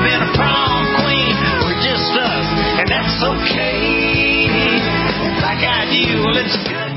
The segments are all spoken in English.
been a prom queen. We're just us, and that's okay. Like I do, well, it's a good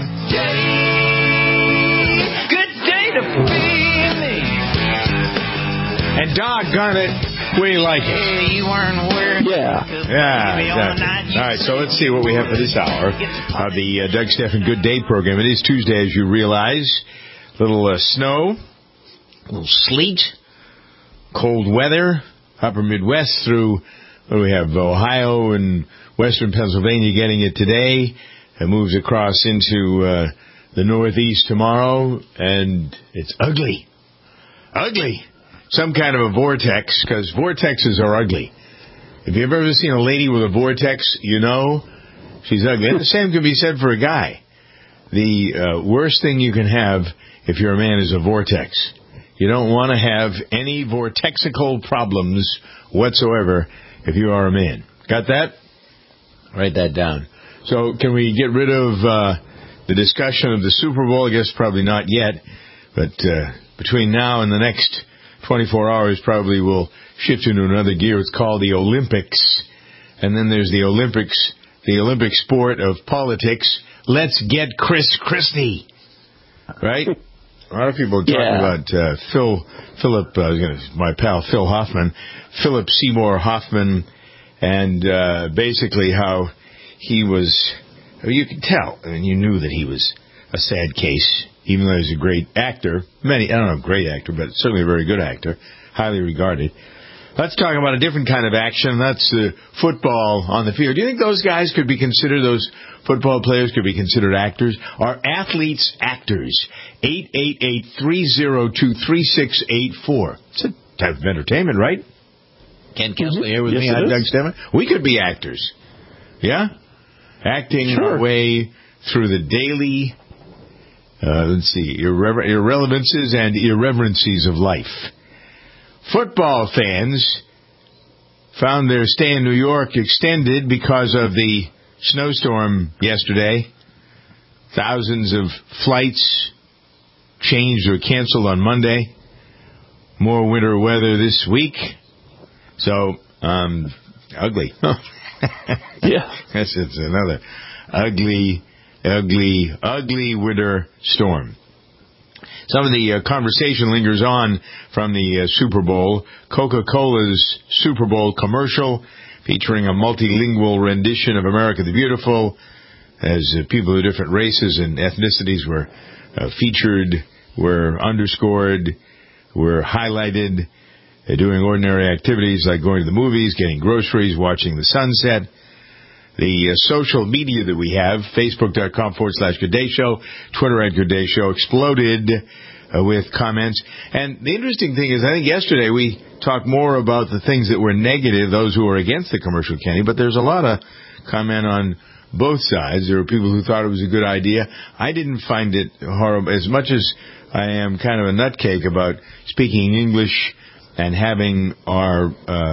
day. Good day to be me. And doggone it, we like it. Hey, you weren't wearing. Yeah, exactly. All right, so let's see what we have for this hour of the Doug Stephan Good Day program. It is Tuesday, as you realize. Little snow, a little sleet, cold weather, upper Midwest through, we have Ohio and western Pennsylvania getting it today. It moves across into the Northeast tomorrow, and it's ugly. Ugly. Some kind of a vortex, because vortexes are ugly. If you've ever seen a lady with a vortex, you know she's ugly. And the same can be said for a guy. The worst thing you can have if you're a man is a vortex. You don't want to have any vortexical problems whatsoever if you are a man. Got that? Write that down. So can we get rid of the discussion of the Super Bowl? I guess probably not yet. But between now and the next 24 hours, probably we'll shift into another gear. It's called the Olympics. And then there's the Olympics, the Olympic sport of politics. Let's get Chris Christie. Right? A lot of people are talking about my pal Phil Hoffman, Philip Seymour Hoffman, and basically how he was, you could tell, and you knew that he was a sad case, even though he's a great actor. I don't know, great actor, but certainly a very good actor, highly regarded. Let's talk about a different kind of action. That's football on the field. Do you think those guys could be considered, those football players could be considered actors? Are athletes actors? 888-302-3684. It's a type of entertainment, right? Ken Kessler here with me. I'm Doug Stephan. We could be actors. Yeah? Acting our way through the daily, irrelevances and irreverencies of life. Football fans found their stay in New York extended because of the snowstorm yesterday. Thousands of flights changed or canceled on Monday. More winter weather this week. So, ugly. Yeah. It's another ugly winter storm. Some of the conversation lingers on from the Super Bowl. Coca-Cola's Super Bowl commercial featuring a multilingual rendition of America the Beautiful, as people of different races and ethnicities were featured, were underscored, were highlighted, doing ordinary activities like going to the movies, getting groceries, watching the sunset. The social media that we have, Facebook.com/Good Day Show, Twitter @Good Day Show, exploded with comments. And the interesting thing is, I think yesterday we talked more about the things that were negative, those who were against the commercial, Kenny, but there's a lot of comment on both sides. There were people who thought it was a good idea. I didn't find it horrible. As much as I am kind of a nutcake about speaking English and having our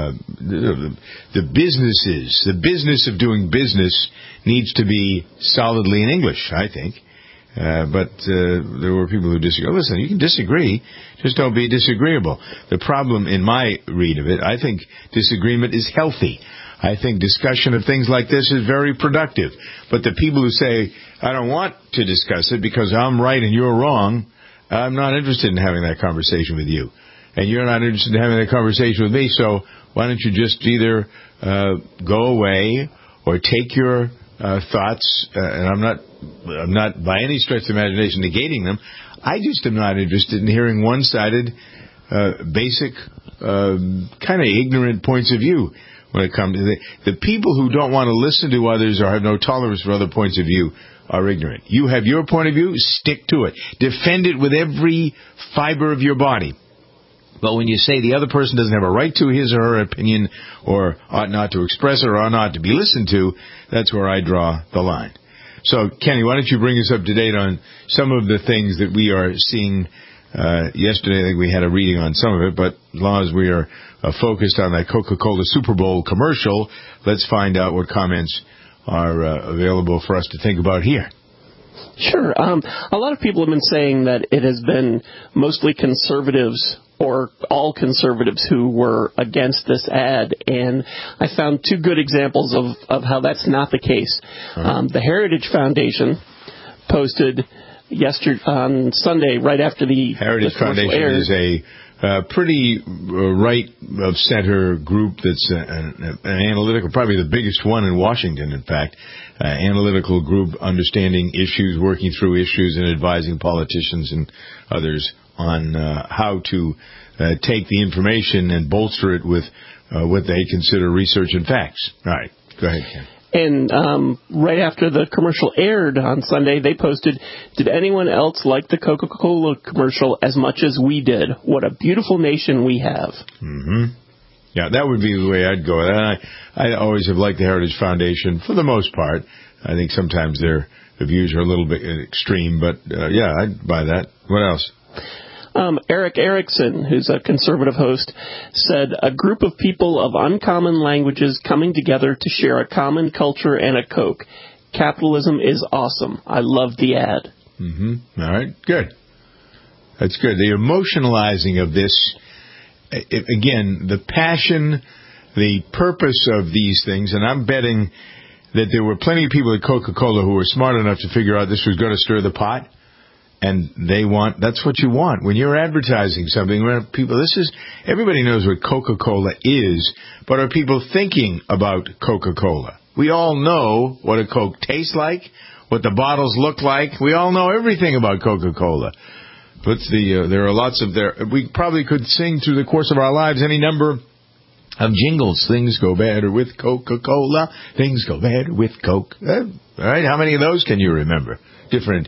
the business of doing business needs to be solidly in English, I think. But there were people who disagree. Listen, you can disagree, just don't be disagreeable. The problem in my read of it, I think disagreement is healthy. I think discussion of things like this is very productive. But the people who say, I don't want to discuss it because I'm right and you're wrong, I'm not interested in having that conversation with you. And you're not interested in having that conversation with me, so why don't you just either go away or take your thoughts, and I'm not by any stretch of imagination negating them. I just am not interested in hearing one-sided, basic, kind of ignorant points of view when it comes to the people who don't want to listen to others or have no tolerance for other points of view are ignorant. You have your point of view, stick to it. Defend it with every fiber of your body. But when you say the other person doesn't have a right to his or her opinion or ought not to express it or ought not to be listened to, that's where I draw the line. So, Kenny, why don't you bring us up to date on some of the things that we are seeing yesterday? I think we had a reading on some of it, but as long as we are focused on that Coca-Cola Super Bowl commercial, let's find out what comments are available for us to think about here. Sure. A lot of people have been saying that it has been mostly conservatives or all conservatives who were against this ad, and I found two good examples of how that's not the case. The Heritage Foundation posted on Sunday, right after the Heritage Foundation aired, is a pretty right-of-center group that's an analytical, probably the biggest one in Washington, in fact, analytical group understanding issues, working through issues, and advising politicians and others on how to take the information and bolster it with what they consider research and facts. All right, go ahead, Ken. And right after the commercial aired on Sunday, they posted, "Did anyone else like the Coca-Cola commercial as much as we did? What a beautiful nation we have." Mm-hmm. Yeah, that would be the way I'd go. And I always have liked the Heritage Foundation for the most part. I think sometimes their views are a little bit extreme, but yeah, I'd buy that. What else? Eric Erickson, who's a conservative host, said, "A group of people of uncommon languages coming together to share a common culture and a Coke. Capitalism is awesome. I love the ad." Mm-hmm. All right, good. That's good. The emotionalizing of this, again, the passion, the purpose of these things, and I'm betting that there were plenty of people at Coca-Cola who were smart enough to figure out this was going to stir the pot. And that's what you want. When you're advertising something, everybody knows what Coca-Cola is, but are people thinking about Coca-Cola? We all know what a Coke tastes like, what the bottles look like. We all know everything about Coca-Cola. But there are lots of we probably could sing through the course of our lives any number of jingles. Things go better with Coca-Cola. Things go better with Coke. All right, how many of those can you remember? Different.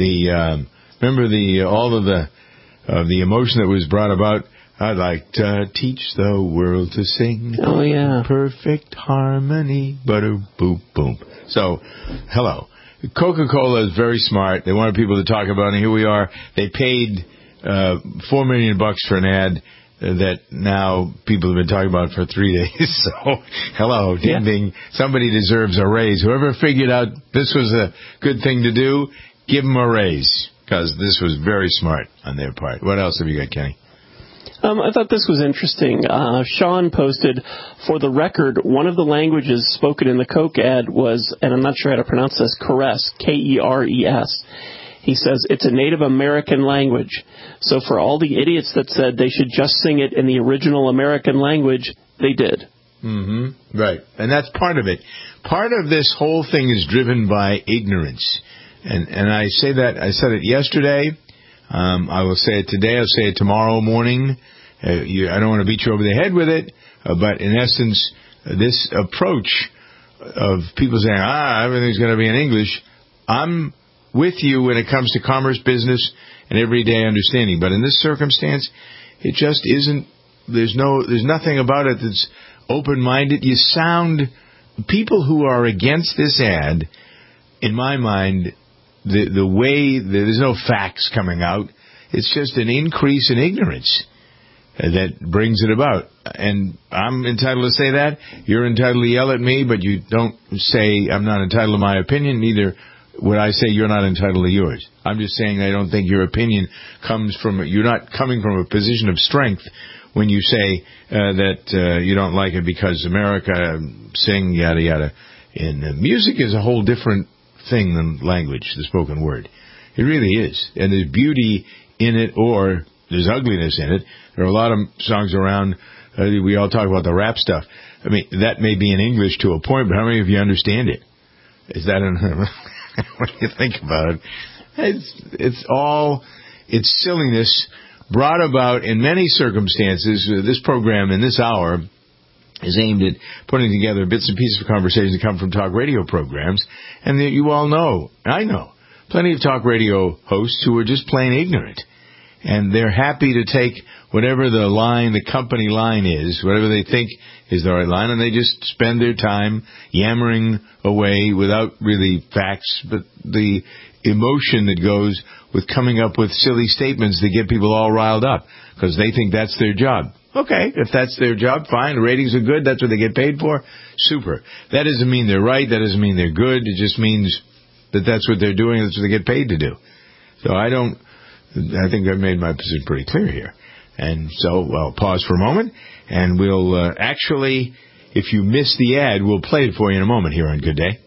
Remember all of the emotion that was brought about. I'd like to teach the world to sing. Oh yeah, perfect harmony. Butter boop boom. So, hello. Coca-Cola is very smart. They wanted people to talk about it. And here we are. They paid $4 million for an ad that now people have been talking about for 3 days. So, hello, ding ding. Somebody deserves a raise. Whoever figured out this was a good thing to do, give them a raise, because this was very smart on their part. What else have you got, Kenny? I thought this was interesting. Sean posted, "For the record, one of the languages spoken in the Coke ad was," and I'm not sure how to pronounce this, Keres, Keres. He says, "It's a Native American language. So for all the idiots that said they should just sing it in the original American language, they did." Mm-hmm. Right. And that's part of it. Part of this whole thing is driven by ignorance. And I say that, I said it yesterday, I will say it today, I'll say it tomorrow morning. I don't want to beat you over the head with it, but in essence, this approach of people saying, everything's going to be in English, I'm with you when it comes to commerce, business, and everyday understanding. But in this circumstance, it just isn't, there's nothing about it that's open-minded. People who are against this ad, in my mind, the way there's no facts coming out, it's just an increase in ignorance that brings it about. And I'm entitled to say that. You're entitled to yell at me, but you don't say I'm not entitled to my opinion. Neither would I say you're not entitled to yours. I'm just saying I don't think your opinion you're not coming from a position of strength when you say that you don't like it because America sing yada yada. And music is a whole different thing than language, the spoken word. It really is. And there's beauty in it, or there's ugliness in it. There are a lot of songs around, we all talk about the rap stuff. I mean, that may be in English to a point, but how many of you understand it? Is that what do you think about it? It's silliness brought about in many circumstances. This program in this hour is aimed at putting together bits and pieces of conversations that come from talk radio programs, and that you all know, I know, plenty of talk radio hosts who are just plain ignorant. And they're happy to take whatever the company line is, whatever they think is the right line, and they just spend their time yammering away without really facts, but the emotion that goes with coming up with silly statements that get people all riled up, because they think that's their job. Okay, if that's their job, fine. The ratings are good. That's what they get paid for. Super. That doesn't mean they're right. That doesn't mean they're good. It just means that that's what they're doing. That's what they get paid to do. So I think I've made my position pretty clear here. And so, well, pause for a moment, and we'll actually, if you miss the ad, we'll play it for you in a moment here on Good Day.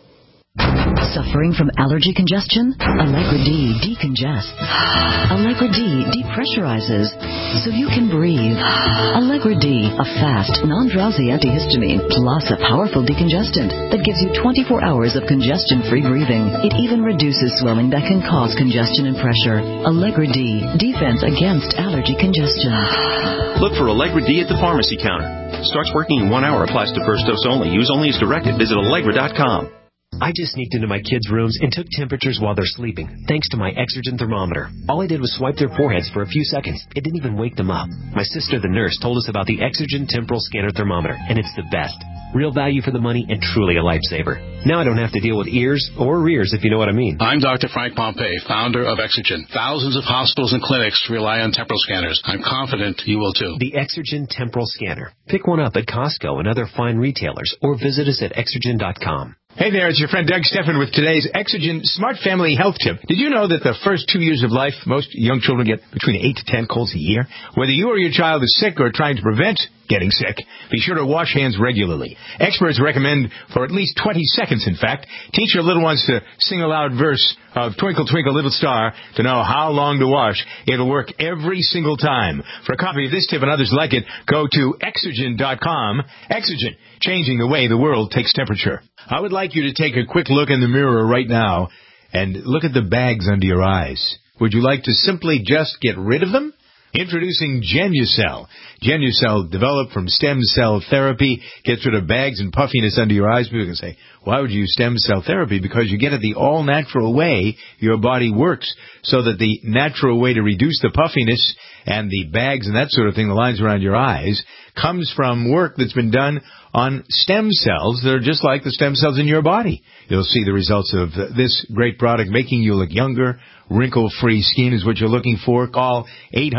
Suffering from allergy congestion? Allegra D decongests. Allegra D depressurizes so you can breathe. Allegra D, a fast, non-drowsy antihistamine plus a powerful decongestant that gives you 24 hours of congestion-free breathing. It even reduces swelling that can cause congestion and pressure. Allegra D, defense against allergy congestion. Look for Allegra D at the pharmacy counter. Starts working in 1 hour, applies to first dose only. Use only as directed. Visit Allegra.com. I just sneaked into my kids' rooms and took temperatures while they're sleeping, thanks to my Exergen thermometer. All I did was swipe their foreheads for a few seconds. It didn't even wake them up. My sister, the nurse, told us about the Exergen Temporal Scanner Thermometer, and it's the best. Real value for the money and truly a lifesaver. Now I don't have to deal with ears or rears, if you know what I mean. I'm Dr. Frank Pompey, founder of Exergen. Thousands of hospitals and clinics rely on temporal scanners. I'm confident you will too. The Exergen Temporal Scanner. Pick one up at Costco and other fine retailers, or visit us at Exergen.com. Hey there, it's your friend Doug Steffen with today's Exergen Smart Family Health Tip. Did you know that the first 2 years of life, most young children get between 8 to 10 colds a year? Whether you or your child is sick or trying to prevent getting sick, be sure to wash hands regularly. Experts recommend for at least 20 seconds, in fact. Teach your little ones to sing a loud verse of Twinkle, Twinkle, Little Star to know how long to wash. It'll work every single time. For a copy of this tip and others like it, go to Exergen.com. Exergen, changing the way the world takes temperature. I would like you to take a quick look in the mirror right now and look at the bags under your eyes. Would you like to simply just get rid of them? Introducing Genucel. Genucel, developed from stem cell therapy, gets rid of bags and puffiness under your eyes. People can say, why would you use stem cell therapy? Because you get it the all-natural way your body works, so that the natural way to reduce the puffiness and the bags and that sort of thing, the lines around your eyes, comes from work that's been done on stem cells that are just like the stem cells in your body. You'll see the results of this great product making you look younger. Wrinkle-free skin is what you're looking for. Call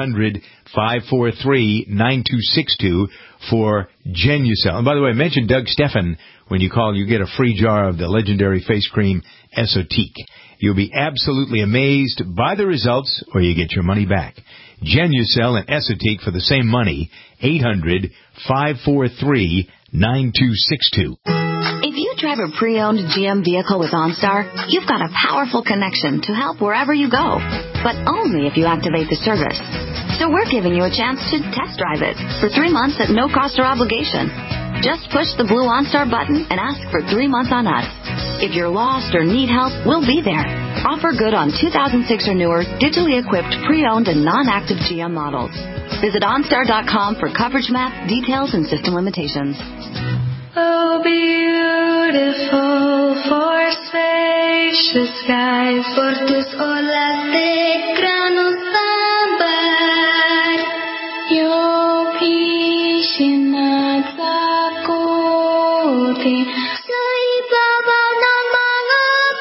800-543-9262 for Genucel. And by the way, mention Doug Steffen when you call. You get a free jar of the legendary face cream Esotique. You'll be absolutely amazed by the results, or you get your money back. Genucel and Esotique for the same money. 800-543-9262. If you drive a pre-owned GM vehicle with OnStar, you've got a powerful connection to help wherever you go, but only if you activate the service. So we're giving you a chance to test drive it for 3 months at no cost or obligation. Just push the blue OnStar button and ask for 3 months on us. If you're lost or need help, we'll be there. Offer good on 2006 or newer, digitally equipped, pre-owned, and non-active GM models. Visit OnStar.com for coverage map, details, and system limitations. Oh, beautiful for spacious skies, for tus olas de grano sabar, yo pishinat sakuti, sa ibabaw ng mga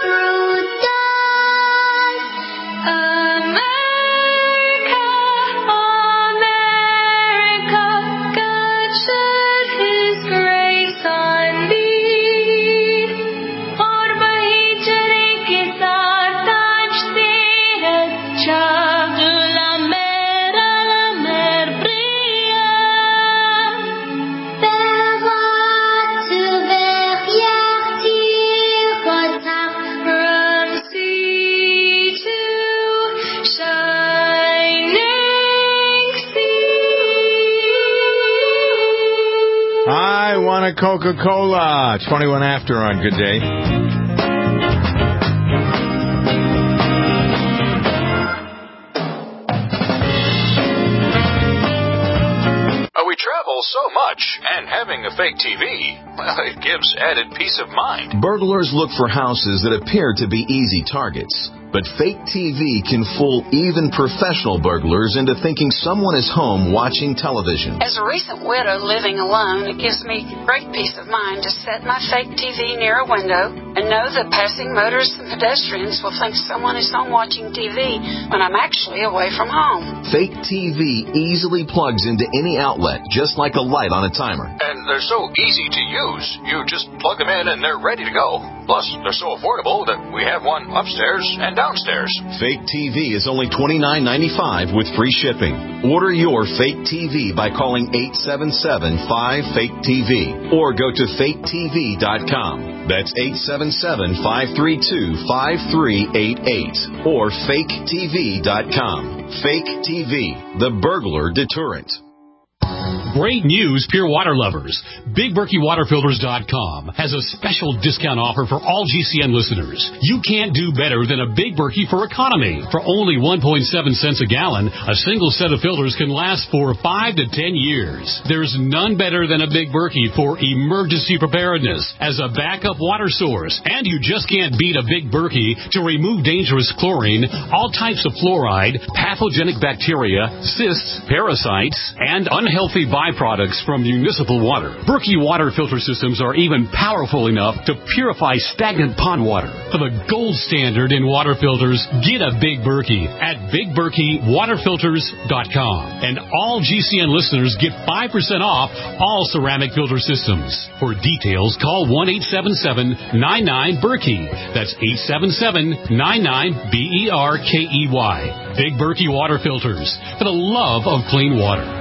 prutas. America, God shed His grace on thee. Or bahijare ke saath aaj tere chag la mer priya. Verrat verrière tirotard from sea to shining sea. I want a Coca-Cola. 21 after on Good Day. We travel so much, and having a fake TV, well, it gives added peace of mind. Burglars look for houses that appear to be easy targets. But fake TV can fool even professional burglars into thinking someone is home watching television. As a recent widow living alone, it gives me great peace of mind to set my fake TV near a window and know that passing motorists and pedestrians will think someone is home watching TV when I'm actually away from home. Fake TV easily plugs into any outlet, just like a light on a timer. And and they're so easy to use. You just plug them in and they're ready to go. Plus, they're so affordable that we have one upstairs and downstairs. Fake TV is only $29.95 with free shipping. Order your Fake TV by calling 877-5FAKE-TV or go to faketv.com. That's 877-532-5388 or faketv.com. Fake TV, the burglar deterrent. Great news, pure water lovers. BigBerkeyWaterFilters.com has a special discount offer for all GCN listeners. You can't do better than a Big Berkey for economy. For only 1.7 cents a gallon, a single set of filters can last for 5 to 10 years. There's none better than a Big Berkey for emergency preparedness as a backup water source. And you just can't beat a Big Berkey to remove dangerous chlorine, all types of fluoride, pathogenic bacteria, cysts, parasites, and unhealthy byproducts from municipal water. Berkey water filter systems are even powerful enough to purify stagnant pond water. For the gold standard in water filters, get a Big Berkey at BigBerkeyWaterFilters.com. And all GCN listeners get 5% off all ceramic filter systems. For details, call 1-877-99-BERKEY. That's 877-99-BERKEY. Big Berkey Water Filters, for the love of clean water.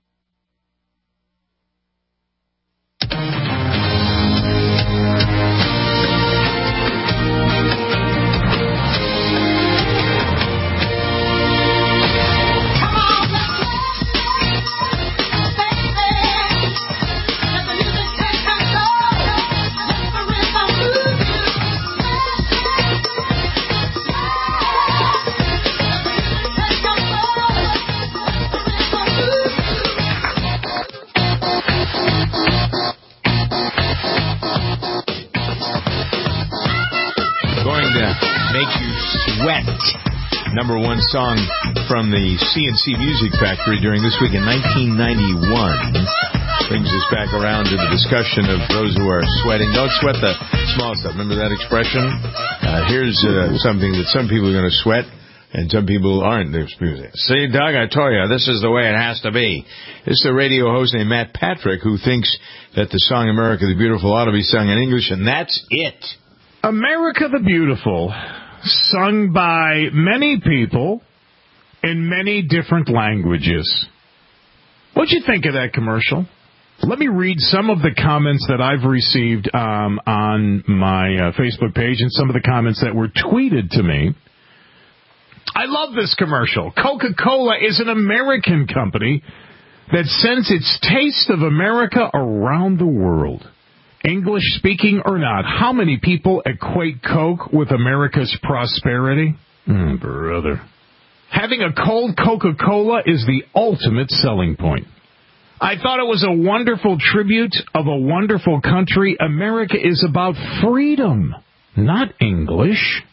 Number one song from the C&C Music Factory during this week in 1991. Brings us back around to the discussion of those who are sweating. Don't sweat the small stuff. Remember that expression? Here's something that some people are going to sweat and some people aren't. See, Doug, I told you, this is the way it has to be. This is a radio host named Matt Patrick who thinks that the song America the Beautiful ought to be sung in English, and that's it. America the Beautiful, sung by many people in many different languages. What'd you think of that commercial? Let me read some of the comments that I've received on my Facebook page and some of the comments that were tweeted to me. I love this commercial. Coca-Cola is an American company that sends its taste of America around the world. English speaking or not, how many people equate Coke with America's prosperity? Brother. Having a cold Coca-Cola is the ultimate selling point. I thought it was a wonderful tribute of a wonderful country. America is about freedom, not English.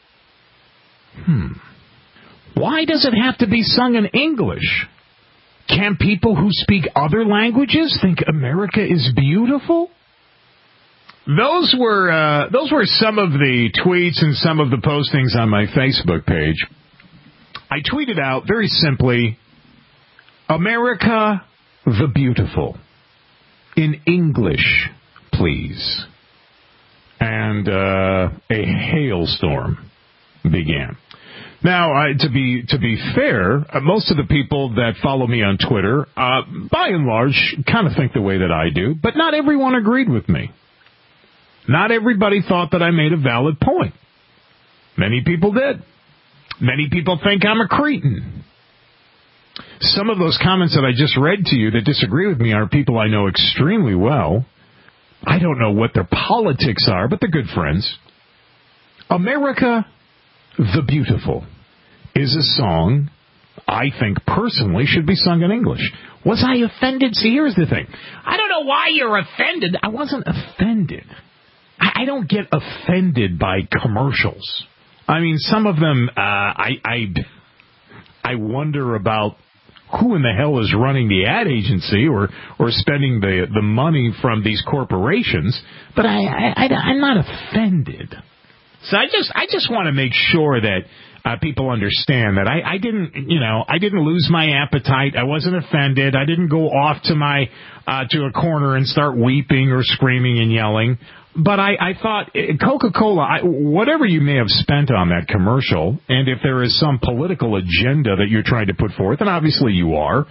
Why does it have to be sung in English? Can people who speak other languages think America is beautiful? Those were some of the tweets and some of the postings on my Facebook page. I tweeted out very simply, America the Beautiful. In English, please. And a hailstorm began. Now, to be fair, most of the people that follow me on Twitter, by and large, kind of think the way that I do, but not everyone agreed with me. Not everybody thought that I made a valid point. Many people did. Many people think I'm a cretin. Some of those comments that I just read to you that disagree with me are people I know extremely well. I don't know what their politics are, but they're good friends. America the Beautiful is a song I think personally should be sung in English. Was I offended? See, here's the thing. I don't know why you're offended. I wasn't offended. I don't get offended by commercials. I mean, some of them, I wonder about who in the hell is running the ad agency or spending the money from these corporations, but I'm not offended. So I just want to make sure that people understand that I didn't lose my appetite. I wasn't offended. I didn't go off to a corner and start weeping or screaming and yelling. But I thought Coca-Cola, whatever you may have spent on that commercial, and if there is some political agenda that you're trying to put forth, and obviously you are,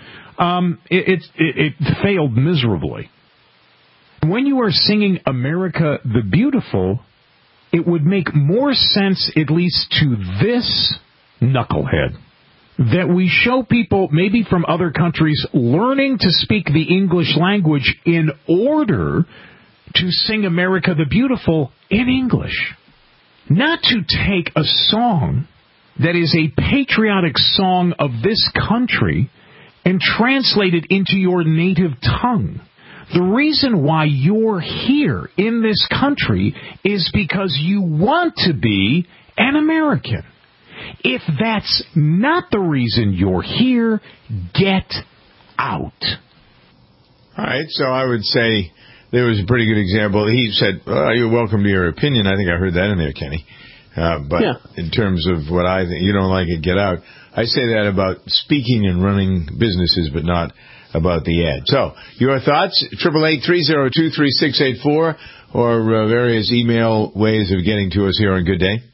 it failed miserably. When you are singing America the Beautiful, it would make more sense, at least to this knucklehead, that we show people maybe from other countries learning to speak the English language in order to sing America the Beautiful in English. Not to take a song that is a patriotic song of this country and translate it into your native tongue. The reason why you're here in this country is because you want to be an American. If that's not the reason you're here, get out. All right, so I would say there was a pretty good example. He said, you're welcome to your opinion. I think I heard that in there, Kenny. But in terms of what I think, you don't like it, get out. I say that about speaking and running businesses, but not about the ad. So, your thoughts, 888-302-3684, or various email ways of getting to us here on Good Day.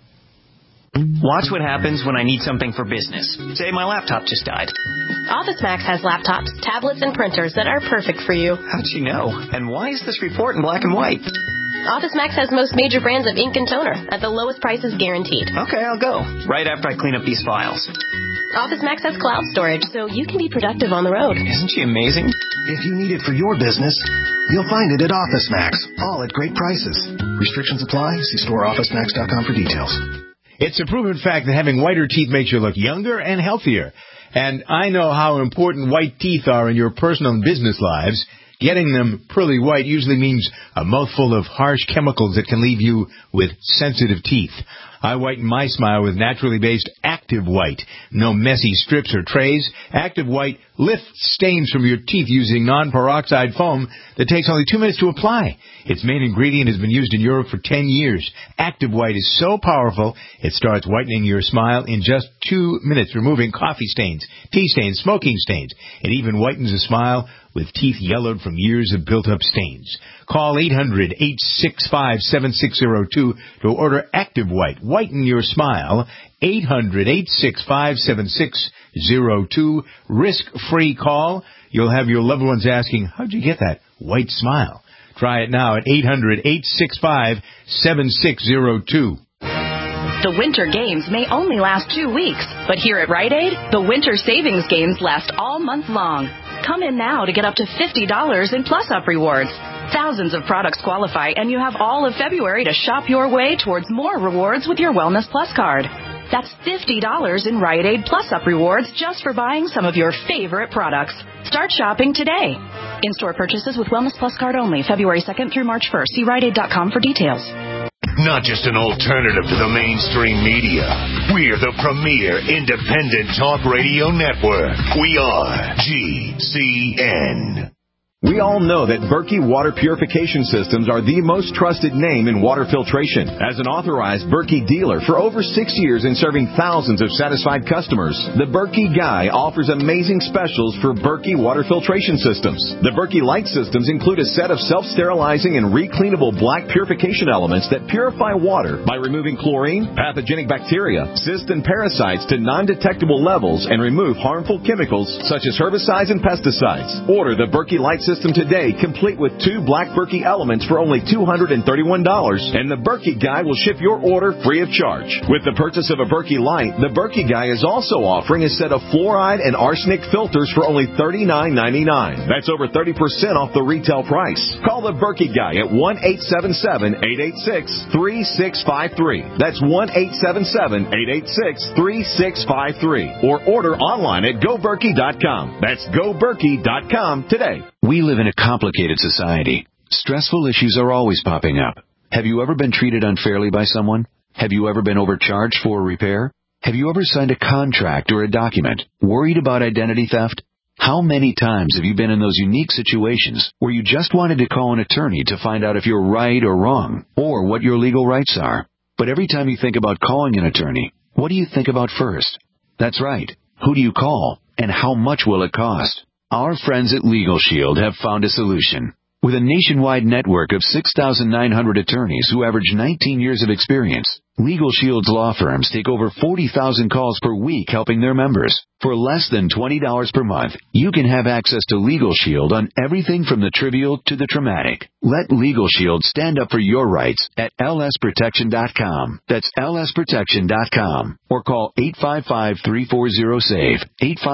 Watch what happens when I need something for business. Say my laptop just died. OfficeMax has laptops, tablets, and printers that are perfect for you. How'd you know? And why is this report in black and white? OfficeMax has most major brands of ink and toner at the lowest prices guaranteed. Okay, I'll go. Right after I clean up these files. OfficeMax has cloud storage, so you can be productive on the road. Isn't she amazing? If you need it for your business, you'll find it at OfficeMax, all at great prices. Restrictions apply. See storeofficemax.com for details. It's a proven fact that having whiter teeth makes you look younger and healthier. And I know how important white teeth are in your personal and business lives. Getting them pearly white usually means a mouthful of harsh chemicals that can leave you with sensitive teeth. I whiten my smile with naturally based Active White. No messy strips or trays. Active White lifts stains from your teeth using non-peroxide foam that takes only 2 minutes to apply. Its main ingredient has been used in Europe for 10 years. Active White is so powerful, it starts whitening your smile in just 2 minutes, removing coffee stains, tea stains, smoking stains. It even whitens a smile with teeth yellowed from years of built-up stains. Call 800-865-7602 to order Active White. Whiten your smile. 800-865-7602. Risk-free call. You'll have your loved ones asking, how'd you get that white smile? Try it now at 800-865-7602. The Winter Games may only last 2 weeks, but here at Rite Aid, the Winter Savings Games last all month long. Come in now to get up to $50 in plus-up rewards. Thousands of products qualify, and you have all of February to shop your way towards more rewards with your Wellness Plus card. That's $50 in Rite Aid plus-up rewards just for buying some of your favorite products. Start shopping today. In-store purchases with Wellness Plus card only, February 2nd through March 1st. See RiteAid.com for details. Not just an alternative to the mainstream media. We're the premier independent talk radio network. We are GCN. We all know that Berkey Water Purification Systems are the most trusted name in water filtration. As an authorized Berkey dealer for over 6 years and serving thousands of satisfied customers, the Berkey Guy offers amazing specials for Berkey Water Filtration Systems. The Berkey Light Systems include a set of self-sterilizing and recleanable black purification elements that purify water by removing chlorine, pathogenic bacteria, cysts, and parasites to non-detectable levels and remove harmful chemicals such as herbicides and pesticides. Order the Berkey Light System today, complete with 2 black Berkey elements for only $231, and the Berkey Guy will ship your order free of charge. With the purchase of a Berkey Light, the Berkey Guy is also offering a set of fluoride and arsenic filters for only $39.99. That's over 30% off the retail price. Call the Berkey Guy at 1-877-886-3653. That's 1-877-886-3653. Or order online at GoBerkey.com. That's GoBerkey.com today. We live in a complicated society. Stressful issues are always popping up. Have you ever been treated unfairly by someone? Have you ever been overcharged for a repair? Have you ever signed a contract or a document? Worried about identity theft? How many times have you been in those unique situations where you just wanted to call an attorney to find out if you're right or wrong, or what your legal rights are? But every time you think about calling an attorney, What do you think about first? That's right. Who do you call? And how much will it cost? Our friends at Legal Shield have found a solution. With a nationwide network of 6,900 attorneys who average 19 years of experience, Legal Shield's law firms take over 40,000 calls per week helping their members. For less than $20 per month, you can have access to Legal Shield on everything from the trivial to the traumatic. Let Legal Shield stand up for your rights at lsprotection.com. That's lsprotection.com. Or call 855-340-SAVE,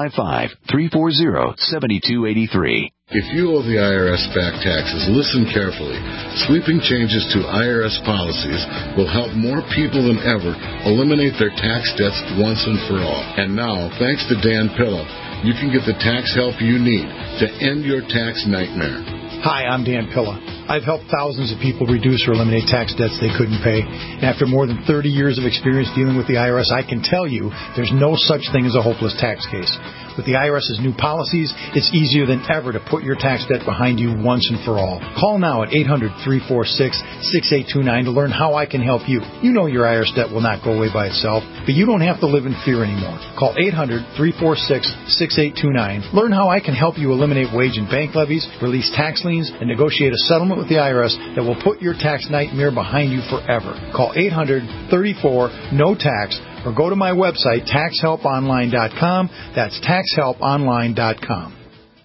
855-340-7283. If you owe the IRS back taxes, listen carefully. Sweeping changes to IRS policies will help more people than ever eliminate their tax debts once and for all. And now, thanks to Dan Pilla, you can get the tax help you need to end your tax nightmare. Hi, I'm Dan Pilla. I've helped thousands of people reduce or eliminate tax debts they couldn't pay. And after more than 30 years of experience dealing with the IRS, I can tell you there's no such thing as a hopeless tax case. With the IRS's new policies, it's easier than ever to put your tax debt behind you once and for all. Call now at 800-346-6829 to learn how I can help you. You know your IRS debt will not go away by itself, but you don't have to live in fear anymore. Call 800-346-6829. Learn how I can help you eliminate wage and bank levies, release tax liens, and negotiate a settlement with the IRS that will put your tax nightmare behind you forever. Call 800-34-NO-TAX or go to my website, taxhelponline.com. That's taxhelponline.com.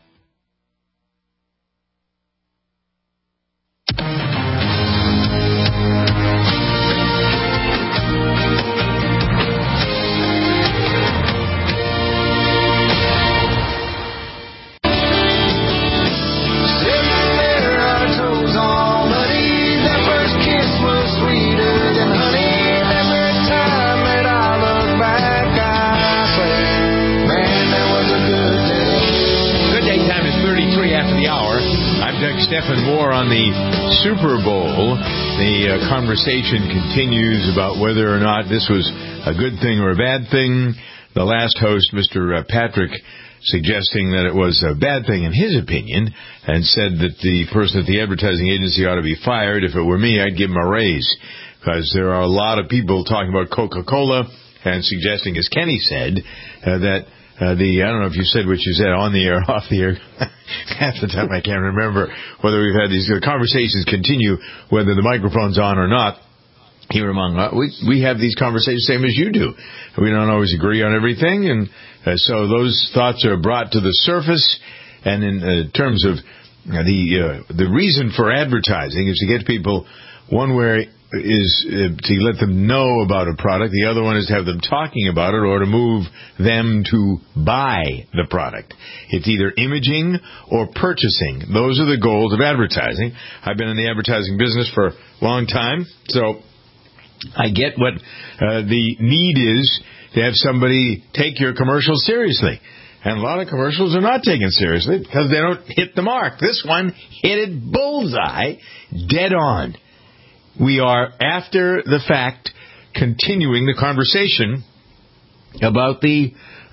Stephen Moore on the Super Bowl. The conversation continues about whether or not this was a good thing or a bad thing. The last host, Mr. Patrick, suggesting that it was a bad thing in his opinion, and said that the person at the advertising agency ought to be fired. If it were me, I'd give him a raise, because there are a lot of people talking about Coca-Cola and suggesting, as Kenny said, that I don't know if you said what you said on the air, off the air. Half the time I can't remember whether we've had these conversations continue, whether the microphone's on or not. Here among we have these conversations same as you do. We don't always agree on everything, and so those thoughts are brought to the surface. And in terms of the reason for advertising is to get people, one way is to let them know about a product. The other one is to have them talking about it or to move them to buy the product. It's either imaging or purchasing. Those are the goals of advertising. I've been in the advertising business for a long time, so I get what the need is to have somebody take your commercial seriously. And a lot of commercials are not taken seriously because they don't hit the mark. This one hit it bullseye, dead on. We are, after the fact, continuing the conversation about the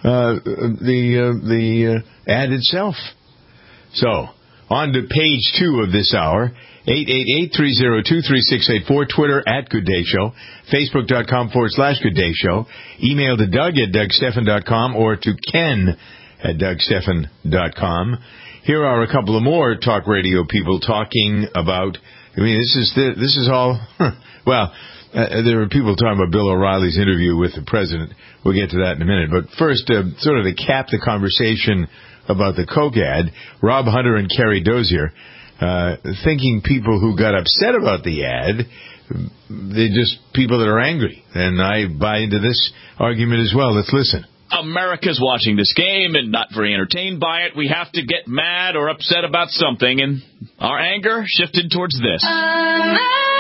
ad itself. So, on to page 2 of this hour, 888-302-3684, Twitter at Good Day Show, Facebook.com/Good Day Show, email to Doug at DougStephan.com or to Ken at DougStephan.com. Here are a couple of more talk radio people talking about. I mean, this is all. Well, there were people talking about Bill O'Reilly's interview with the president. We'll get to that in a minute. But first, sort of to cap the conversation about the Coke ad, Rob Hunter and Carrie Dozier, thinking people who got upset about the ad, they're just people that are angry. And I buy into this argument as well. Let's listen. America's watching this game and not very entertained by it. We have to get mad or upset about something, and our anger shifted towards this. America,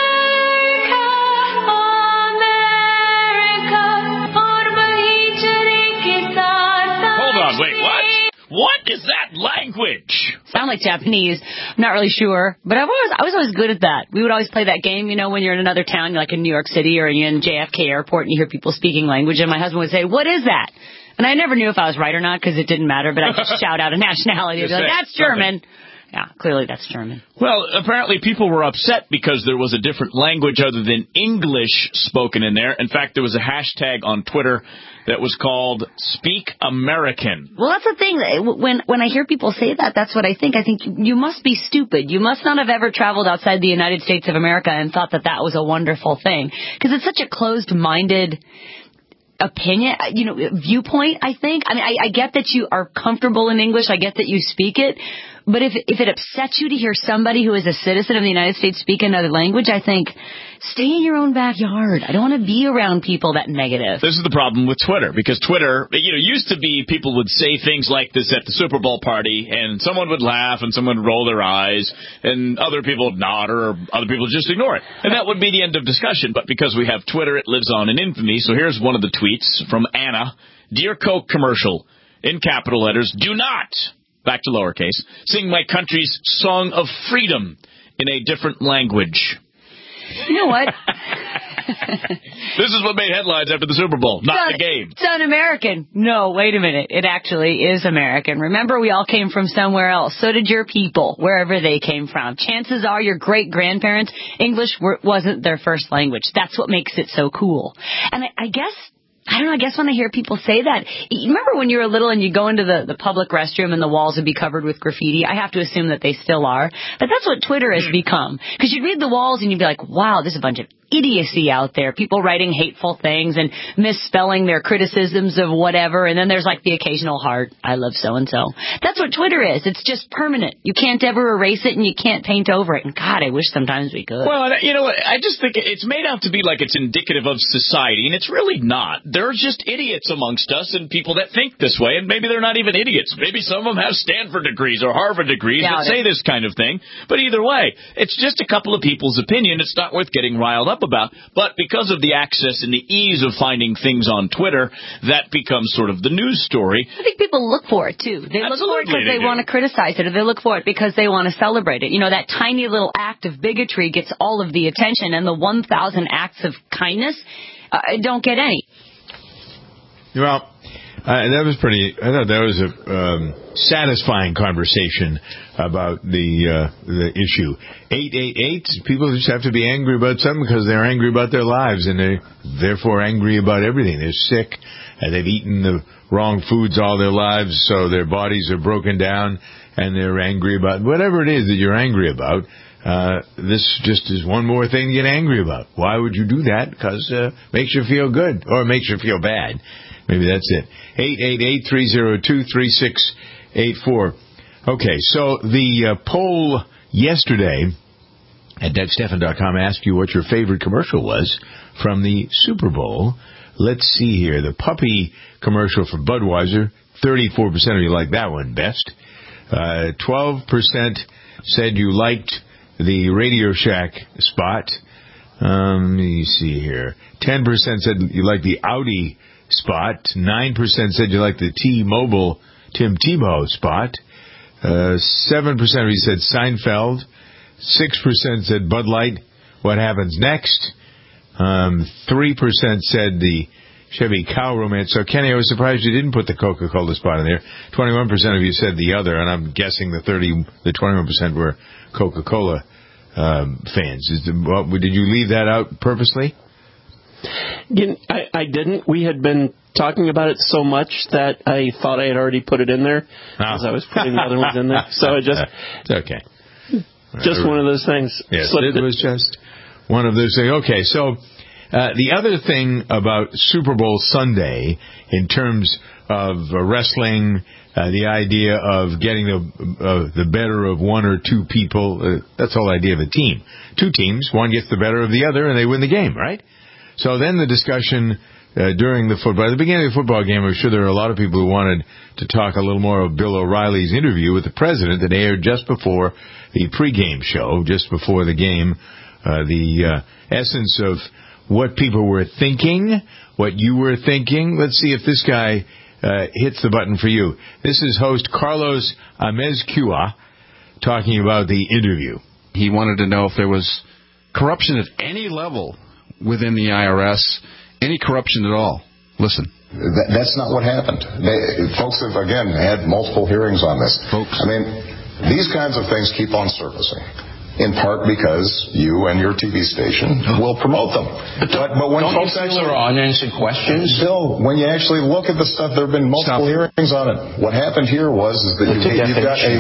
Hold on, wait, what? What is that language? Sound like Japanese. I'm not really sure, but I was always good at that. We would always play that game, you know, when you're in another town, like in New York City or you're in JFK Airport and you hear people speaking language, and my husband would say, "What is that?" And I never knew if I was right or not because it didn't matter, but I'd just shout out a nationality. I'd be like, "That's German." Yeah, clearly that's German. Well, apparently people were upset because there was a different language other than English spoken in there. In fact, there was a hashtag on Twitter that was called Speak American. Well, that's the thing. When I hear people say that, that's what I think. I think you must be stupid. You must not have ever traveled outside the United States of America and thought that that was a wonderful thing. Because it's such a closed-minded opinion, viewpoint, I think. I mean, I get that you are comfortable in English. I get that you speak it. But if it upsets you to hear somebody who is a citizen of the United States speak another language, I think, stay in your own backyard. I don't want to be around people that negative. This is the problem with Twitter, because Twitter, used to be people would say things like this at the Super Bowl party, and someone would laugh, and someone would roll their eyes, and other people would nod, or other people would just ignore it. And that would be the end of discussion. But because we have Twitter, it lives on in infamy. So here's one of the tweets from Anna. Dear Coke commercial, in capital letters, do not, back to lowercase, sing my country's song of freedom in a different language. You know what? This is what made headlines after the Super Bowl, not the game. It's un-American. No, wait a minute. It actually is American. Remember, we all came from somewhere else. So did your people, wherever they came from. Chances are your great-grandparents, English wasn't their first language. That's what makes it so cool. And I guess when I hear people say that, you remember when you were little and you go into the public restroom and the walls would be covered with graffiti? I have to assume that they still are. But that's what Twitter has become. Because you'd read the walls and you'd be like, wow, there's a bunch of idiocy out there. People writing hateful things and misspelling their criticisms of whatever. And then there's like the occasional heart, I love so-and-so. That's what Twitter is. It's just permanent. You can't ever erase it and you can't paint over it. And God, I wish sometimes we could. Well, I just think it's made out to be like it's indicative of society, and it's really not. There are just idiots amongst us and people that think this way, and maybe they're not even idiots. Maybe some of them have Stanford degrees or Harvard degrees that say this kind of thing. But either way, it's just a couple of people's opinion. It's not worth getting riled up about. But because of the access and the ease of finding things on Twitter, that becomes sort of the news story. I think people look for it, too. They look for it because they want to criticize it, or they look for it because they want to celebrate it. That tiny little act of bigotry gets all of the attention, and the 1,000 acts of kindness don't get any. Well, that was I thought that was a satisfying conversation about the issue. 888, people just have to be angry about something because they're angry about their lives, and they're therefore angry about everything. They're sick, and they've eaten the wrong foods all their lives, so their bodies are broken down, and they're angry about whatever it is that you're angry about. This just is one more thing to get angry about. Why would you do that? Because it makes you feel good, or it makes you feel bad. Maybe that's it. 888-302-3684. Okay, so the poll yesterday at DougStephan.com asked you what your favorite commercial was from the Super Bowl. Let's see here. The puppy commercial for Budweiser, 34% of you liked that one best. 12% said you liked the Radio Shack spot. Let me see here. 10% said you liked the Audi spot. 9% said you liked the T-Mobile Tim Tebow spot. 7% of you said Seinfeld. 6% said Bud Light, What Happens Next. 3% said the Chevy Cow Romance. So, Kenny, I was surprised you didn't put the Coca-Cola spot in there. 21% of you said the other, and I'm guessing the 21% were Coca-Cola fans. Did you leave that out purposely? I didn't. We had been talking about it so much that I thought I had already put it in there as I was putting the other ones in there. So it's okay. Just one of those things. Yes, it was just one of those things. Okay, so the other thing about Super Bowl Sunday in terms of wrestling, the idea of getting the better of one or two people, that's the whole idea of a team. Two teams, one gets the better of the other, and they win the game, right? So then the discussion during the football, at the beginning of the football game, I'm sure there were a lot of people who wanted to talk a little more of Bill O'Reilly's interview with the president that aired just before the pregame show, just before the game, the essence of what people were thinking, what you were thinking. Let's see if this guy hits the button for you. This is host Carlos Amezcua talking about the interview. He wanted to know if there was corruption at any level within the IRS, any corruption at all. Listen. That's not what happened. Folks have, again, had multiple hearings on this. Folks. I mean, These kinds of things keep on surfacing, in part because you and your TV station will promote them. But when don't folks you feel actually there are unanswered questions? Bill, when you actually look at the stuff, there have been multiple hearings on it. What happened here was that you've got a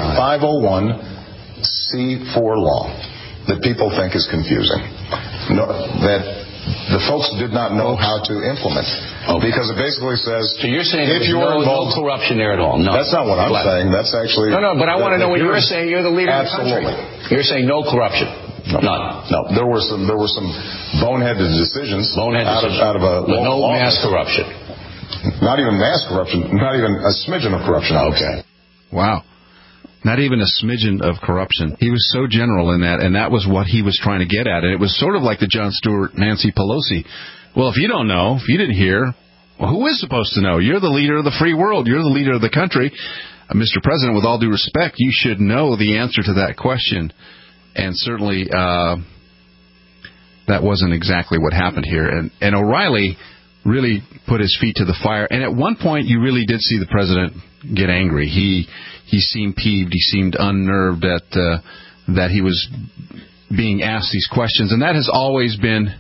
501c4 law that people think is confusing, that the folks did not know how to implement. Because it basically says, so you're saying if there's no corruption there at all? No. That's not what I'm saying. That's actually... No, but I want to know what you're saying. You're the leader of the country. Absolutely. You're saying no corruption. None. No. There were some boneheaded decisions out of a but no mass corruption. Not even mass corruption. Not even a smidgen of corruption. Okay. Wow. Not even a smidgen of corruption. He was so general in that, and that was what he was trying to get at. And it was sort of like the Jon Stewart, Nancy Pelosi. Well, if you don't know, if you didn't hear, well, who is supposed to know? You're the leader of the free world. You're the leader of the country. Mr. President, with all due respect, you should know the answer to that question. And certainly that wasn't exactly what happened here. And O'Reilly really put his feet to the fire. And at one point, you really did see the president get angry. He seemed peeved. He seemed unnerved that he was being asked these questions. And that has always been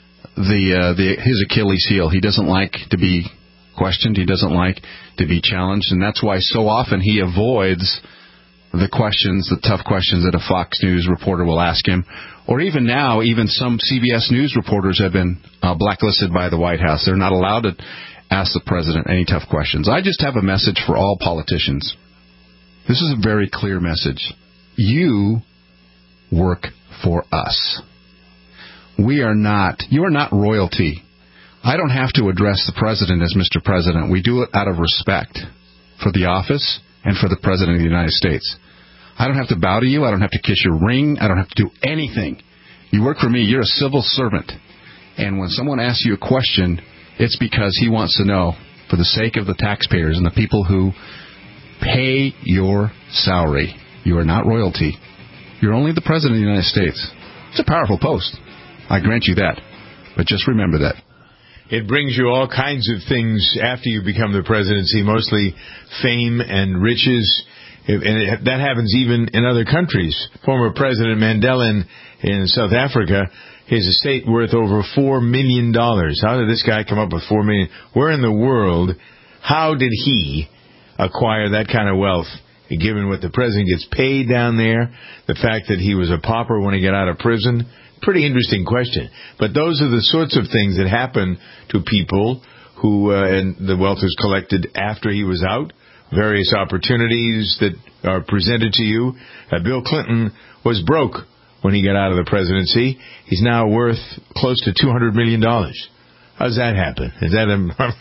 his Achilles heel. He doesn't like to be questioned. He doesn't like to be challenged. And that's why so often he avoids the questions, the tough questions that a Fox News reporter will ask him. Or even now, even some CBS News reporters have been blacklisted by the White House. They're not allowed to ask the president any tough questions. I just have a message for all politicians. This is a very clear message. You work for us. You are not royalty. I don't have to address the president as Mr. President. We do it out of respect for the office and for the President of the United States. I don't have to bow to you. I don't have to kiss your ring. I don't have to do anything. You work for me. You're a civil servant. And when someone asks you a question, it's because he wants to know, for the sake of the taxpayers and the people who pay your salary, you are not royalty. You're only the President of the United States. It's a powerful post. I grant you that. But just remember that. It brings you all kinds of things after you become the presidency, mostly fame and riches. And that happens even in other countries. Former President Mandela in South Africa, his estate worth over $4 million. How did this guy come up with $4 million? Where in the world, how did he acquire that kind of wealth? Given what the president gets paid down there, the fact that he was a pauper when he got out of prison, pretty interesting question. But those are the sorts of things that happen to people who, and the wealth was collected after he was out. Various opportunities that are presented to you. Bill Clinton was broke when he got out of the presidency. He's now worth close to $200 million. How does that happen? Is that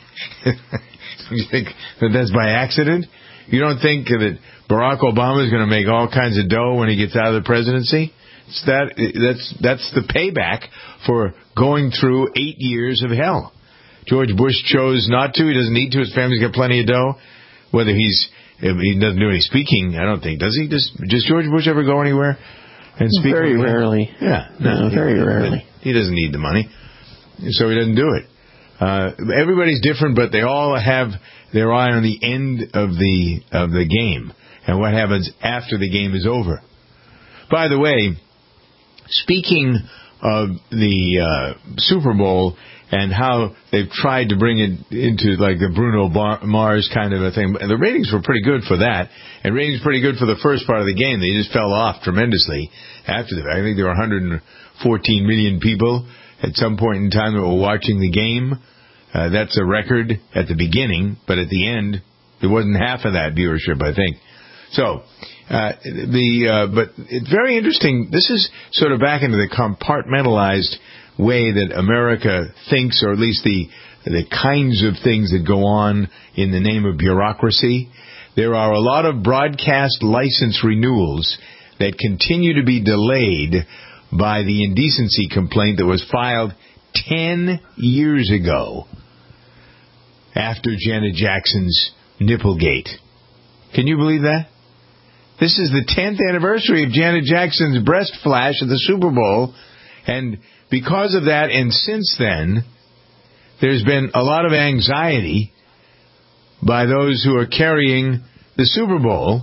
you think that that's by accident? You don't think that Barack Obama is going to make all kinds of dough when he gets out of the presidency? That's the payback for going through 8 years of hell. George Bush chose not to. He doesn't need to. His family's got plenty of dough. Whether he doesn't do any speaking, I don't think. Does he? Does George Bush ever go anywhere and speak? Very rarely. Yeah. No, very rarely. He doesn't need the money, so he doesn't do it. Everybody's different, but they all have their eye on the end of the game and what happens after the game is over. By the way, speaking of the Super Bowl and how they've tried to bring it into like the Bruno Mars kind of a thing, the ratings were pretty good for that, and ratings were pretty good for the first part of the game. They just fell off tremendously after the fact. I think there were 114 million people at some point in time that were watching the game. That's a record at the beginning, but at the end, there wasn't half of that viewership, I think. So, but it's very interesting. This is sort of back into the compartmentalized way that America thinks, or at least the kinds of things that go on in the name of bureaucracy. There are a lot of broadcast license renewals that continue to be delayed by the indecency complaint that was filed 10 years ago after Janet Jackson's Nipplegate. Can you believe that? This is the 10th anniversary of Janet Jackson's breast flash at the Super Bowl, and because of that, and since then, there's been a lot of anxiety by those who are carrying the Super Bowl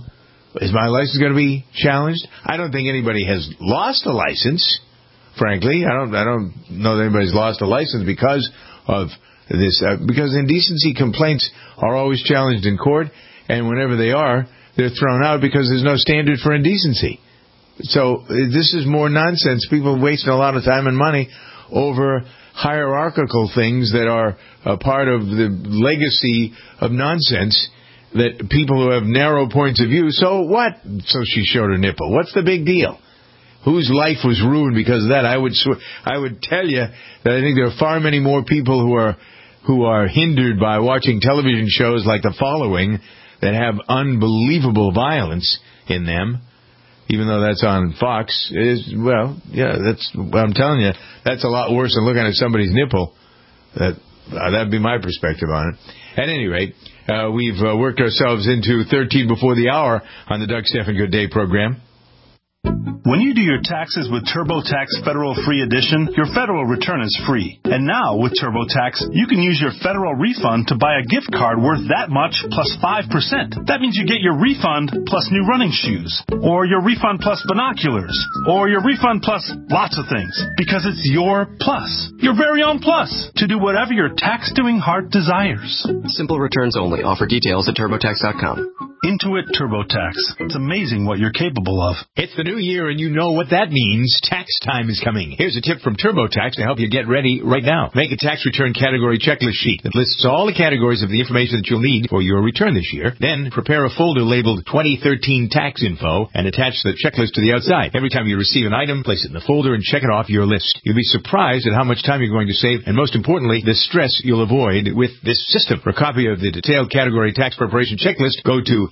Is my license going to be challenged? I don't think anybody has lost a license, frankly. I don't know that anybody's lost a license because of this. Because indecency complaints are always challenged in court, and whenever they are, they're thrown out because there's no standard for indecency. So this is more nonsense. People wasting a lot of time and money over hierarchical things that are a part of the legacy of nonsense that people who have narrow points of view. So what? So she showed her nipple. What's the big deal? Whose life was ruined because of that? I would tell you that I think there are far many more people who are hindered by watching television shows like The Following that have unbelievable violence in them. Even though that's on Fox, that's what I'm telling you. That's a lot worse than looking at somebody's nipple. That'd be my perspective on it. At any rate, we've worked ourselves into 13 before the hour on the Doug Stephan Good Day program. When you do your taxes with TurboTax Federal Free Edition, your federal return is free. And now, with TurboTax, you can use your federal refund to buy a gift card worth that much plus 5%. That means you get your refund plus new running shoes, or your refund plus binoculars, or your refund plus lots of things. Because it's your plus, your very own plus, to do whatever your tax-doing heart desires. Simple returns only. Offer details at TurboTax.com. Intuit TurboTax. It's amazing what you're capable of. It's the new year, and you know what that means. Tax time is coming. Here's a tip from TurboTax to help you get ready right now. Make a tax return category checklist sheet that lists all the categories of the information that you'll need for your return this year. Then prepare a folder labeled 2013 Tax Info and attach the checklist to the outside. Every time you receive an item, place it in the folder and check it off your list. You'll be surprised at how much time you're going to save, and most importantly, the stress you'll avoid with this system. For a copy of the detailed category tax preparation checklist, go to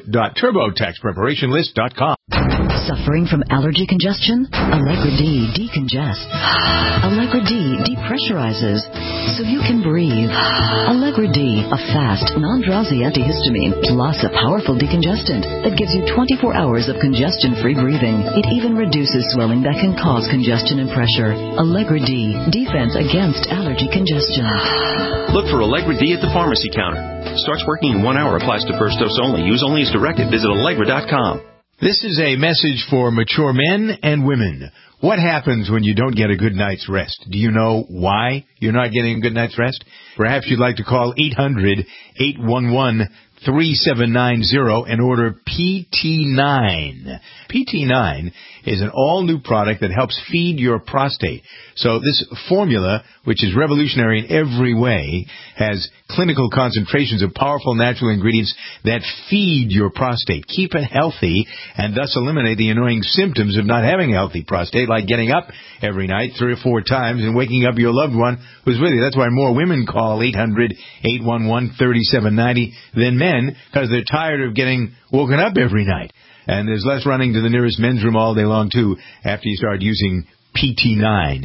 intuit.turbotaxpreparationlist.com. Suffering from allergy congestion? Allegra D decongests. Allegra D depressurizes so you can breathe. Allegra D, a fast, non-drowsy antihistamine plus a powerful decongestant that gives you 24 hours of congestion-free breathing. It even reduces swelling that can cause congestion and pressure. Allegra D, defense against allergy congestion. Look for Allegra D at the pharmacy counter. Starts working in 1 hour. Applies to first dose only. Use only as directed. Visit Allegra.com. This is a message for mature men and women. What happens when you don't get a good night's rest? Do you know why you're not getting a good night's rest? Perhaps you'd like to call 800-811-3790 and order PT9. PT9 is an all-new product that helps feed your prostate. So this formula, which is revolutionary in every way, has clinical concentrations of powerful natural ingredients that feed your prostate, keep it healthy, and thus eliminate the annoying symptoms of not having a healthy prostate, like getting up every night 3 or 4 times and waking up your loved one who's with you. That's why more women call 800-811-3790 than men, because they're tired of getting woken up every night. And there's less running to the nearest men's room all day long, too, after you start using PT9.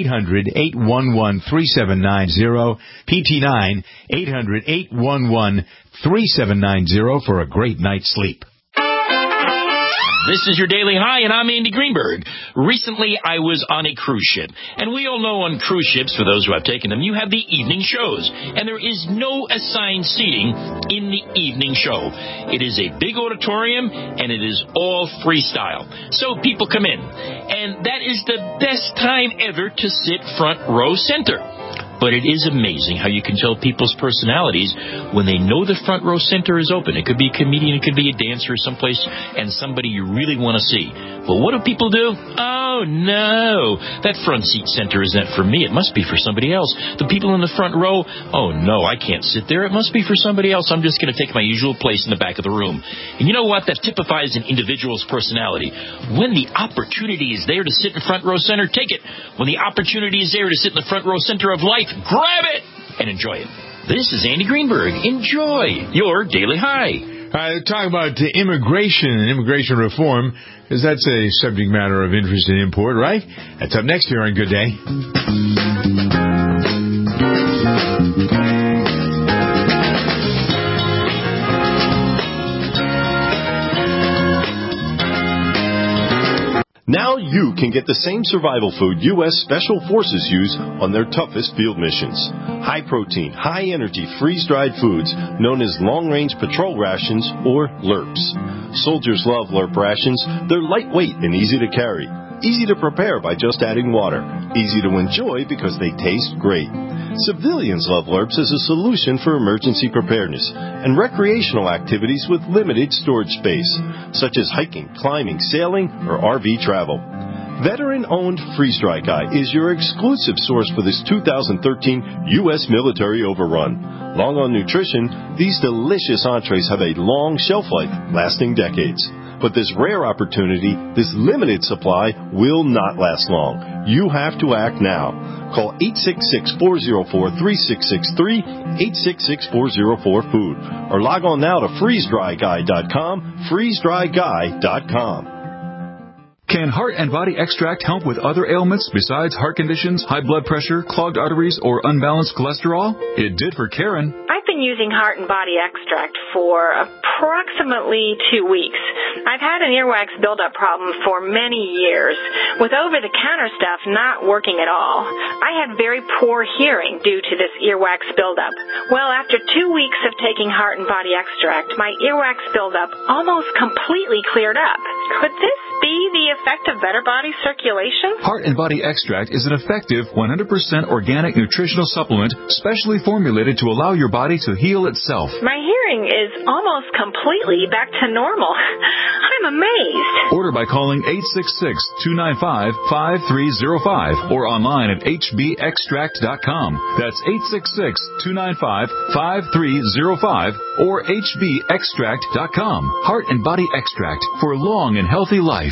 800-811-3790. PT9, 800-811-3790 for a great night's sleep. This is your Daily High, and I'm Andy Greenberg. Recently, I was on a cruise ship, and we all know on cruise ships, for those who have taken them, you have the evening shows, and there is no assigned seating in the evening show. It is a big auditorium, and it is all freestyle. So people come in, and that is the best time ever to sit front row center. But it is amazing how you can tell people's personalities when they know the front row center is open. It could be a comedian, it could be a dancer someplace, and somebody you really want to see. But what do people do? Oh, no. That front seat center isn't for me. It must be for somebody else. The people in the front row, oh, no, I can't sit there. It must be for somebody else. I'm just going to take my usual place in the back of the room. And you know what? That typifies an individual's personality. When the opportunity is there to sit in front row center, take it. When the opportunity is there to sit in the front row center of life, grab it and enjoy it. This is Andy Greenberg. Enjoy your Daily High. Talk about immigration and immigration reform, because that's a subject matter of interest and import, right? That's up next here on Good Day. Now you can get the same survival food U.S. Special Forces use on their toughest field missions. High-protein, high-energy, freeze-dried foods known as long-range patrol rations or LRPs. Soldiers love LRP rations. They're lightweight and easy to carry. Easy to prepare by just adding water. Easy to enjoy because they taste great. Civilians love LRPs as a solution for emergency preparedness and recreational activities with limited storage space, such as hiking, climbing, sailing, or RV travel. Veteran-owned Freeze Dry Guy is your exclusive source for this 2013 U.S. military overrun. Long on nutrition, these delicious entrees have a long shelf life, lasting decades. But this rare opportunity, this limited supply, will not last long. You have to act now. Call 866-404-3663, 866-404-FOOD, or log on now to freezedryguy.com, freezedryguy.com. Can Heart and Body Extract help with other ailments besides heart conditions, high blood pressure, clogged arteries, or unbalanced cholesterol? It did for Karen. I've been using Heart and Body Extract for approximately 2 weeks. I've had an earwax buildup problem for many years, with over-the-counter stuff not working at all. I had very poor hearing due to this earwax buildup. Well, after 2 weeks of taking Heart and Body Extract, my earwax buildup almost completely cleared up. Could this be the effect of better body circulation? Heart and Body Extract is an effective 100% organic nutritional supplement specially formulated to allow your body to heal itself. My hearing is almost completely back to normal. I'm amazed. Order by calling 866-295-5305 or online at hbextract.com. That's 866-295-5305 or hbextract.com. Heart and Body Extract for long and healthy life.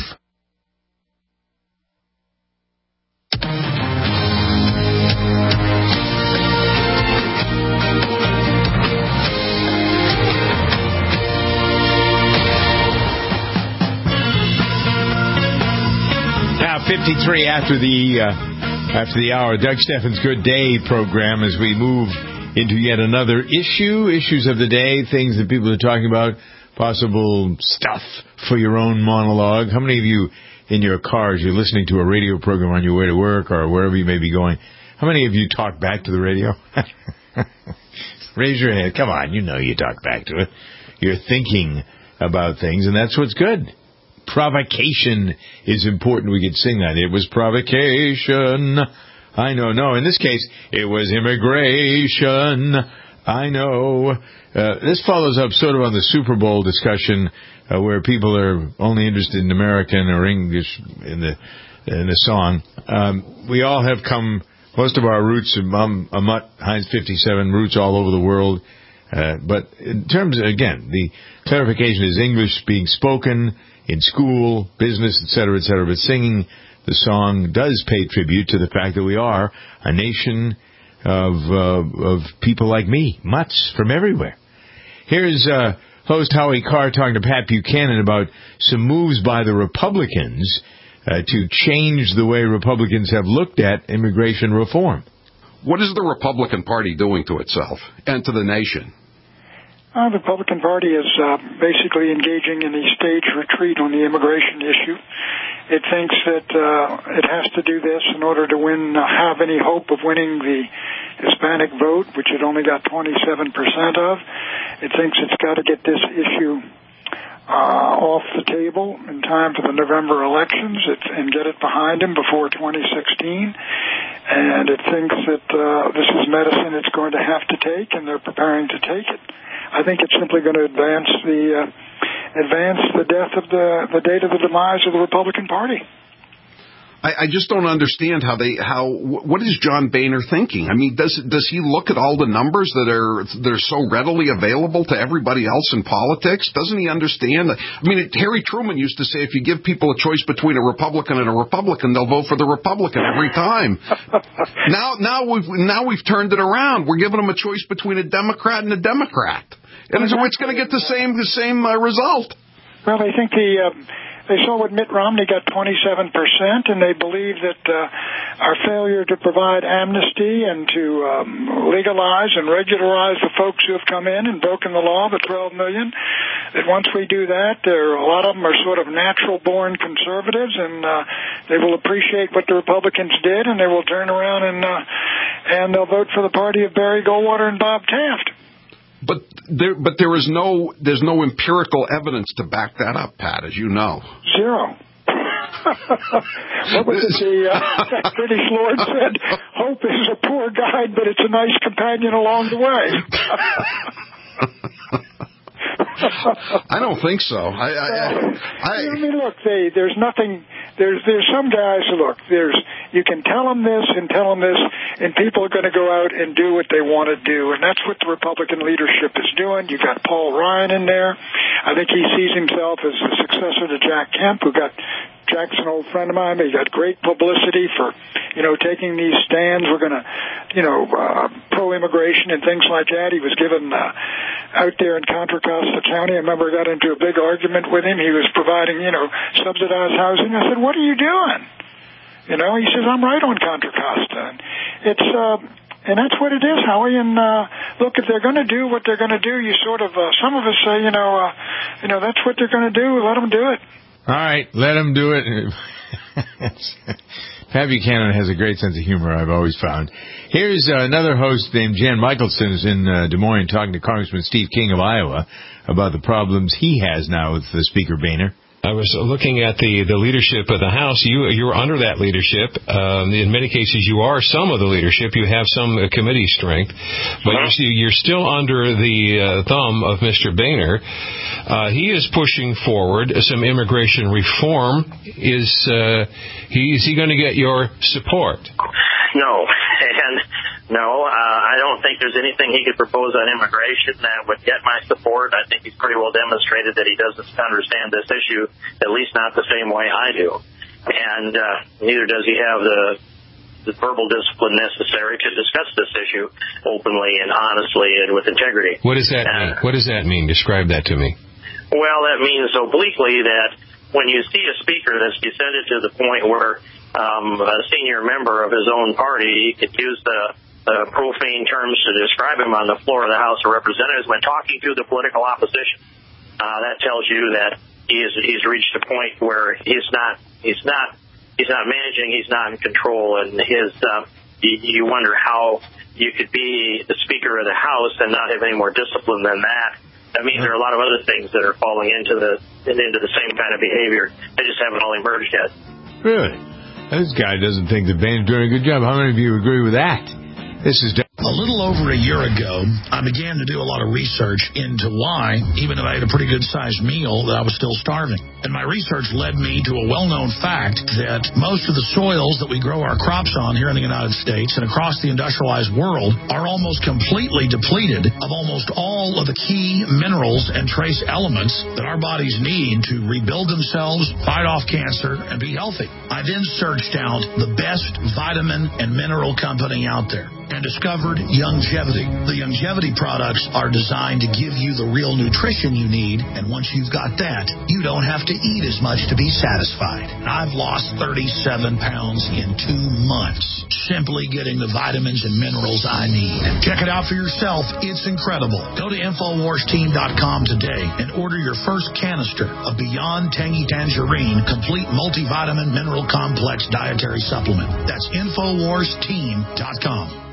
Now 53 after the hour, Doug Steffens' Good Day program as we move into yet another issues of the day, things that people are talking about, possible stuff for your own monologue. How many of you in your cars, you're listening to a radio program on your way to work or wherever you may be going, how many of you talk back to the radio? Raise your hand. Come on, you know you talk back to it. You're thinking about things, and that's what's good. Provocation is important. We could sing that. It was provocation. I know. No, in this case, it was immigration. I know. This follows up sort of on the Super Bowl discussion where people are only interested in American or English in the song. We all have come, most of our roots, Amut, Heinz 57, roots all over the world. But in terms, again, the clarification is English being spoken in school, business, etc., etc. But singing the song does pay tribute to the fact that we are a nation of people like me, mutts from everywhere. Here's host Howie Carr talking to Pat Buchanan about some moves by the Republicans to change the way Republicans have looked at immigration reform. What is the Republican Party doing to itself and to the nation? The Republican Party is basically engaging in a staged retreat on the immigration issue. It thinks that it has to do this in order to have any hope of winning the Hispanic vote, which it only got 27% of. It thinks it's got to get this issue off the table in time for the November elections and get it behind him before 2016. And it thinks that this is medicine it's going to have to take, and they're preparing to take it. I think it's simply going to advance the death of the date of the demise of the Republican Party. I just don't understand what is John Boehner thinking? I mean, does he look at all the numbers that are so readily available to everybody else in politics? Doesn't he understand that? I mean, Harry Truman used to say if you give people a choice between a Republican and a Republican, they'll vote for the Republican every time. Now we've turned it around. We're giving them a choice between a Democrat and a Democrat, and it's going to get the same result. Well, I think they saw what Mitt Romney got 27%, and they believe that our failure to provide amnesty and to legalize and regularize the folks who have come in and broken the law, the 12 million, that once we do that, a lot of them are sort of natural-born conservatives, and they will appreciate what the Republicans did, and they will turn around and they'll vote for the party of Barry Goldwater and Bob Taft. But there's no empirical evidence to back that up, Pat, as you know. Zero. What was it the British Lord said? Hope is a poor guide, but it's a nice companion along the way. I don't think so. I mean, look, there's nothing. There's some guys who look. You can tell them this and tell them this, and people are going to go out and do what they want to do, and that's what the Republican leadership is doing. You got Paul Ryan in there. I think he sees himself as the successor to Jack Kemp, who got. Jack's an old friend of mine, but he got great publicity for, taking these stands. We're going to, pro-immigration and things like that. He was given out there in Contra Costa County. I remember I got into a big argument with him. He was providing, subsidized housing. I said, what are you doing? He says, I'm right on Contra Costa. And that's what it is, Howie. And look, if they're going to do what they're going to do, you sort of, some of us say, that's what they're going to do. Let them do it. All right, let them do it. Pat Buchanan has a great sense of humor, I've always found. Here's another host named Jan Michelson is in Des Moines talking to Congressman Steve King of Iowa about the problems he has now with Speaker Boehner. I was looking at the leadership of the House. You're under that leadership. In many cases, you are some of the leadership. You have some committee strength, but you're still under the thumb of Mr. Boehner. He is pushing forward some immigration reform. Is he going to get your support? No, I don't think there's anything he could propose on immigration that would get my support. I think he's pretty well demonstrated that he doesn't understand this issue, at least not the same way I do. And neither does he have the verbal discipline necessary to discuss this issue openly and honestly and with integrity. What does that mean? What does that mean? Describe that to me. Well, that means obliquely that when you see a speaker that's descended to the point where a senior member of his own party could use the profane terms to describe him on the floor of the House of Representatives when talking to the political opposition. That tells you that he's reached a point where he's not managing, he's not in control, and you wonder how you could be the Speaker of the House and not have any more discipline than that. That means there are a lot of other things that are falling into the same kind of behavior. They just haven't all emerged yet. Really? This guy doesn't think that Boehner's doing a good job. How many of you agree with that? This is a little over a year ago, I began to do a lot of research into why, even if I ate a pretty good-sized meal, that I was still starving. And my research led me to a well-known fact that most of the soils that we grow our crops on here in the United States and across the industrialized world are almost completely depleted of almost all of the key minerals and trace elements that our bodies need to rebuild themselves, fight off cancer, and be healthy. I then searched out the best vitamin and mineral company out there and discovered Youngevity. The Youngevity products are designed to give you the real nutrition you need, and once you've got that, you don't have to eat as much to be satisfied. I've lost 37 pounds in 2 months, simply getting the vitamins and minerals I need. Check it out for yourself. It's incredible. Go to InfoWarsTeam.com today and order your first canister of Beyond Tangy Tangerine Complete Multivitamin Mineral Complex Dietary Supplement. That's InfoWarsTeam.com.